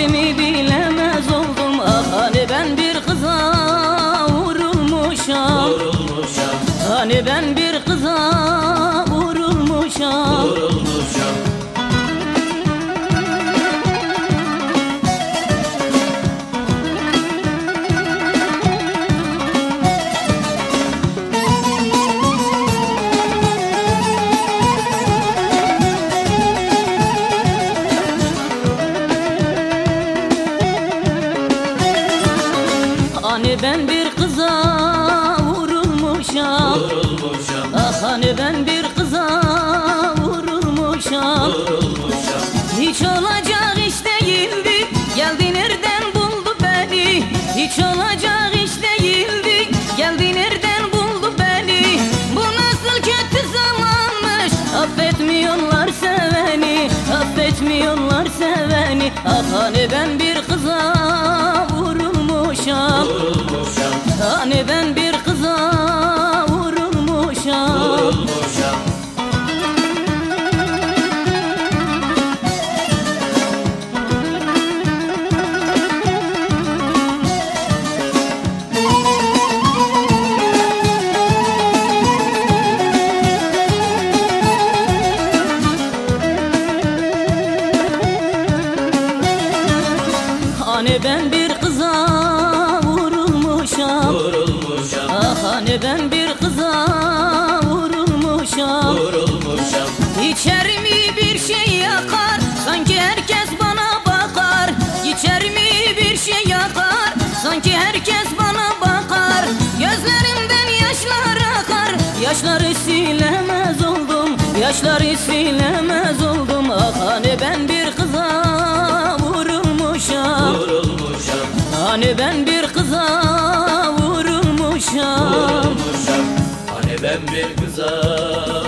halimi bilemez oldum. Ah hani ben bir kıza vurulmuşam. Hani ben bir kıza vurulmuşam. Hani ben bir kıza vurulmuşam. Ah hani ben bir kıza vurulmuşam. Hiç olacak iş değildi, geldi nereden buldu beni. Hiç olacak iş değildi, geldi nereden buldu beni. Bu nasıl kötü zamanmış, affetmiyorlar seveni. Affetmiyorlar seveni. Ah hani ben bir kıza vurulmuşam. Hani ben bir kıza vurulmuşam. Hani ben bir kıza vurulmuşam. Ah hani ben bir kıza vurulmuşam. İçerimi bir şey yakar, sanki herkes bana bakar. İçerimi bir şey yakar, sanki herkes bana bakar. Gözlerimden yaşlar akar, yaşları silemez oldum. Yaşları silemez oldum. Ah hani ben bir kıza vurulmuşam. Hani ben bir kıza vurulmuşam. Hani ben bir kıza